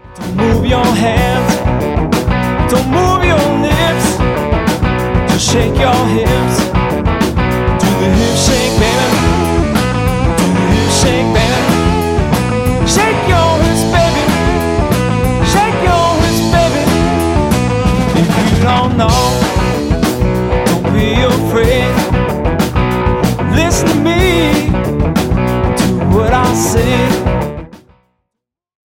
Don't move your hands, don't move your lips, just shake your hips, do the hip shake.